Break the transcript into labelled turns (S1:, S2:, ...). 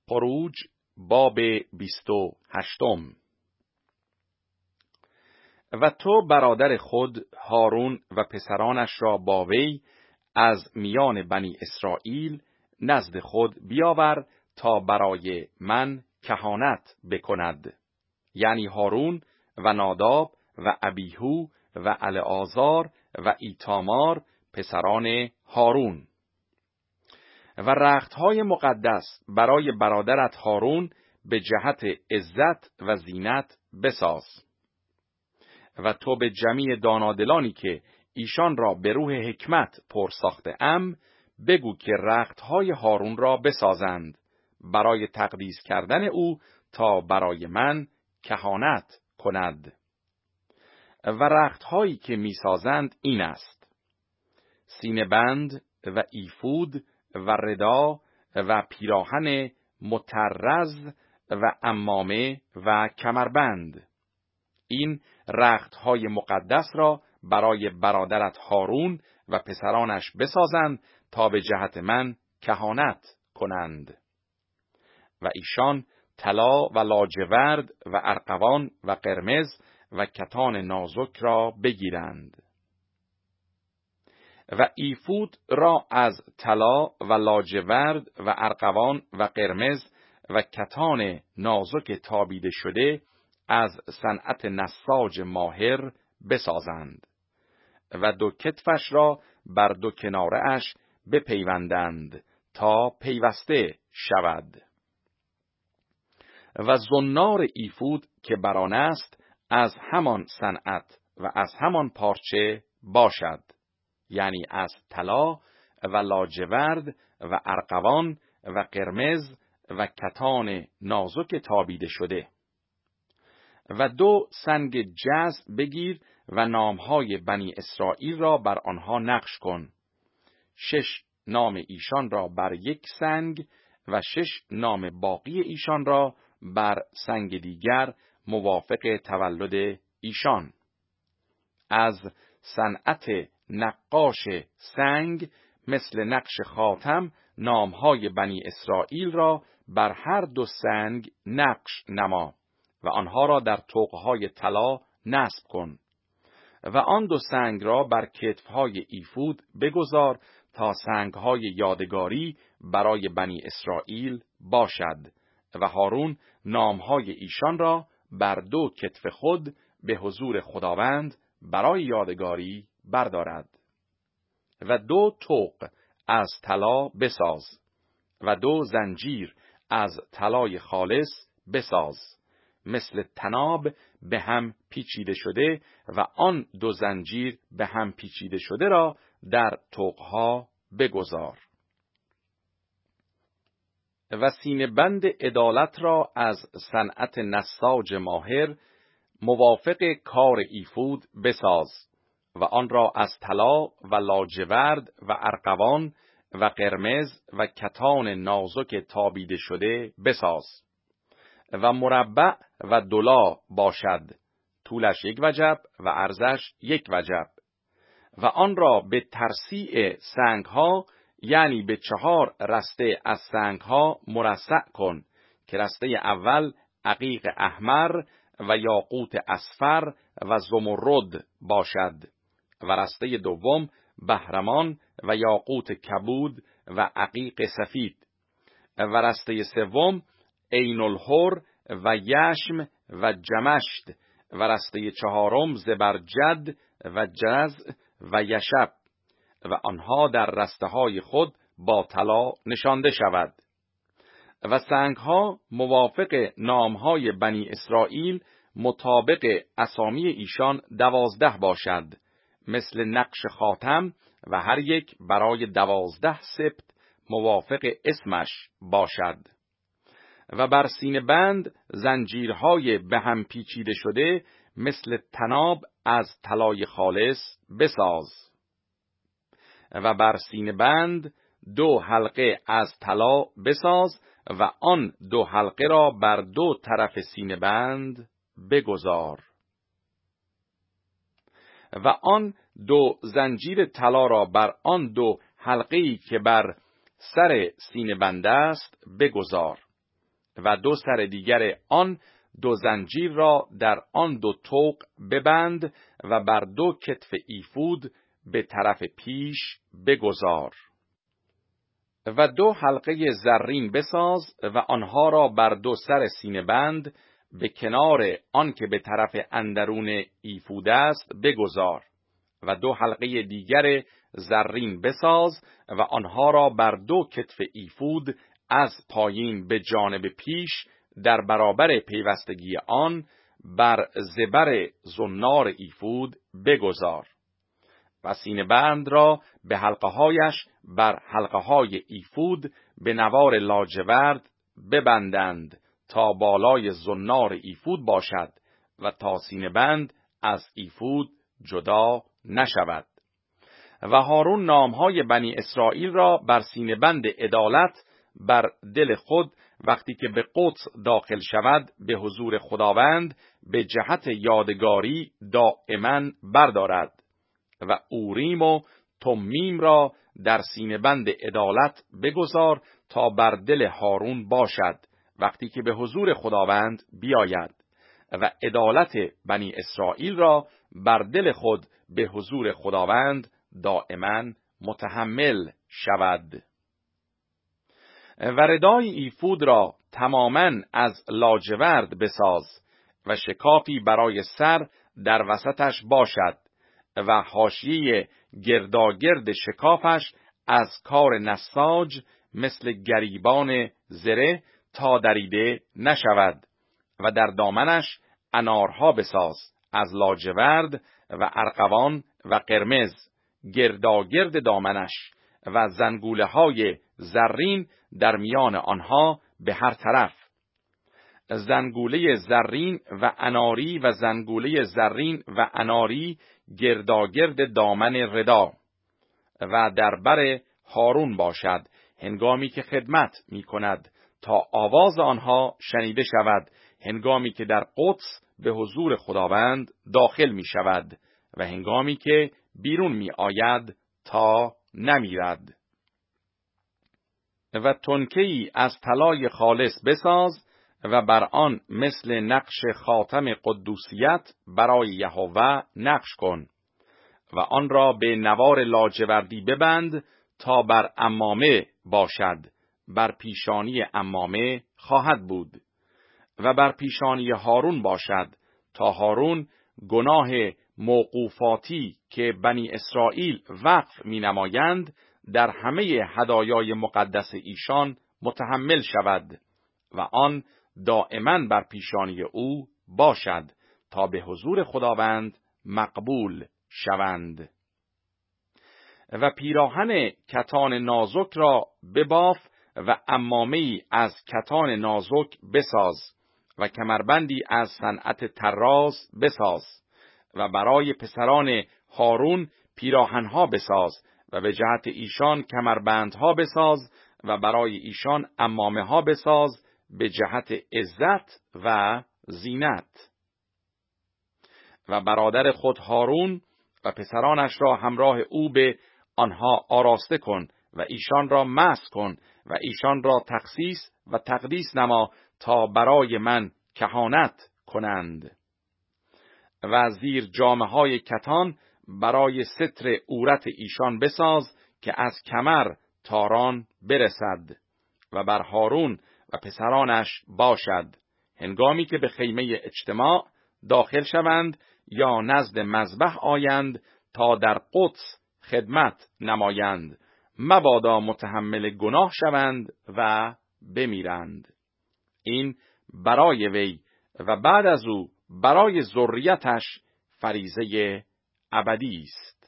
S1: خروج باب 28. و تو برادر خود هارون و پسرانش را با وی از میان بنی اسرائیل نزد خود بیاور تا برای من کهانت بکند، یعنی هارون و ناداب و ابیهو و العازار و ایتامار پسران هارون. و رختهای مقدس برای برادرت هارون به جهت عزت و زینت بساز. و تو به جمیع دانادلانی که ایشان را به روح حکمت پر ساخته ام بگو که رختهای هارون را بسازند برای تقدیس کردن او تا برای من کهانت کند. و رختهایی که میسازند این است: سینه بند و ایفود و ردا و پیراهن مطرز و عمامه و کمربند. این رختهای مقدس را برای برادرت هارون و پسرانش بسازند تا به جهت من کهانت کنند. و ایشان طلا و لاجورد و ارغوان و قرمز و کتان نازک را بگیرند. و ایفود را از طلا و لاجورد و ارغوان و قرمز و کتان نازک تابیده شده از صنعت نساج ماهر بسازند و دو کتفش را بر دو کناره اش بپیوندند تا پیوسته شود. و زنار ایفود که بران است از همان صنعت و از همان پارچه باشد، یعنی از طلا و لاجورد و ارغوان و قرمز و کتان نازک تابیده شده. و دو سنگ جز بگیر و نامهای بنی اسرائیل را بر آنها نقش کن. 6 نام ایشان را بر یک سنگ و 6 نام باقی ایشان را بر سنگ دیگر موافق تولد ایشان. از صنعت نقاش سنگ مثل نقش خاتم نامهای بنی اسرائیل را بر هر دو سنگ نقش نما و آنها را در طوقهای طلا نصب کن. و آن دو سنگ را بر کتفهای ایفود بگذار تا سنگهای یادگاری برای بنی اسرائیل باشد و هارون نامهای ایشان را بر دو کتف خود به حضور خداوند برای یادگاری بردارد. و دو طوق از طلا بساز و دو زنجیر از طلای خالص بساز مثل طناب به هم پیچیده شده و آن دو زنجیر به هم پیچیده شده را در طوقها بگذار. و سینه بند عدالت را از صنعت نساج ماهر موافق کار ایفود بساز و آن را از طلا و لاجورد و ارغوان و قرمز و کتان نازک تابیده شده بساز. و مربع و دلا باشد، طولش 1 وجب و عرضش 1 وجب. و آن را به ترصیع سنگها، یعنی به 4 رسته از سنگها مرصع کن که رسته اول عقیق احمر و یاقوت اصفر و زمرد باشد و رسته دوم بهرمان و یاقوت کبود و عقیق سفید و رسته سوم عین الحر و یشم و جمشت و رسته 4 زبرجد و جز و یشب و آنها در رسته های خود با طلا نشانده شود. و سنگها موافق نامهای بنی اسرائیل مطابق اسامی ایشان 12 باشد مثل نقش خاتم و هر یک برای 12 سبط موافق اسمش باشد. و بر سینه بند زنجیرهای به هم پیچیده شده مثل طناب از طلای خالص بساز. و بر سینه بند 2 حلقه از طلا بساز و آن 2 حلقه را بر 2 طرف سینه بند بگذار. و آن 2 زنجیر طلا را بر آن 2 حلقه‌ای که بر سر سینه بند است بگذار و 2 سر دیگر آن 2 زنجیر را در آن 2 طوق ببند و بر 2 کتف ایفود به طرف پیش بگذار. و 2 حلقه زرین بساز و آنها را بر 2 سر سینه بند به کنار آن که به طرف اندرون ایفود است بگذار. و 2 حلقه دیگر زرین بساز و آنها را بر 2 کتف ایفود از پایین به جانب پیش در برابر پیوستگی آن بر زبر زنار ایفود بگذار. و سینه بند را به حلقه هایش بر حلقه های ایفود به نوار لاجورد ببندند تا بالای زنار ایفود باشد و تا سینه بند از ایفود جدا نشود. و هارون نامهای بنی اسرائیل را بر سینه بند عدالت بر دل خود وقتی که به قدس داخل شود به حضور خداوند به جهت یادگاری دائما بردارد. و اوریم و تمیم را در سینه بند عدالت بگذار تا بر دل هارون باشد وقتی که به حضور خداوند بیاید، و عدالت بنی اسرائیل را بر دل خود به حضور خداوند دائما متحمل شود. و ردای ایفود را تماما از لاجورد بساز و شکافی برای سر در وسطش باشد و حاشیه گرداگرد شکافش از کار نساج مثل گریبان زره تا دریده نشود. و در دامنش انارها بساز از لاجورد و ارغوان و قرمز گرداگرد دامنش و زنگوله های زرین در میان آنها به هر طرف، زنگوله زرین و اناری و زنگوله زرین و اناری گرداگرد دامن ردا و در بر هارون باشد هنگامی که خدمت می کند تا آواز آنها شنیده شود هنگامی که در قدس به حضور خداوند داخل می شود و هنگامی که بیرون می آید تا نمیرد. و تنکه‌ای از طلای خالص بساز و بر آن مثل نقش خاتم قدوسیت برای یهوه نقش کن و آن را به نوار لاجوردی ببند تا بر عمامه باشد، بر پیشانی عمامه خواهد بود. و بر پیشانی هارون باشد تا هارون گناه موقوفاتی که بنی اسرائیل وقف می نمایند در همه هدایای مقدس ایشان متحمل شود و آن دائما بر پیشانی او باشد تا به حضور خداوند مقبول شوند. و پیراهن کتان نازک را بباف و عمامه‌ای از کتان نازک بساز و کمربندی از صنعت طراز بساز و برای پسران هارون پیراهنها بساز و به جهت ایشان کمربندها بساز و برای ایشان عمامه ها بساز به جهت عزت و زینت. و برادر خود هارون و پسرانش را همراه او به آنها آراسته کن و ایشان را مسح کن و ایشان را تخصیص و تقدیس نما تا برای من کهانت کنند. و زیر جامه های کتان برای ستر عورت ایشان بساز که از کمر تاران برسد و بر هارون و پسرانش باشد هنگامی که به خیمه اجتماع داخل شوند یا نزد مذبح آیند تا در قدس خدمت نمایند، مبادا متحمل گناه شوند و بمیرند. این برای وی و بعد از او برای ذریتش فریضه ابدی است.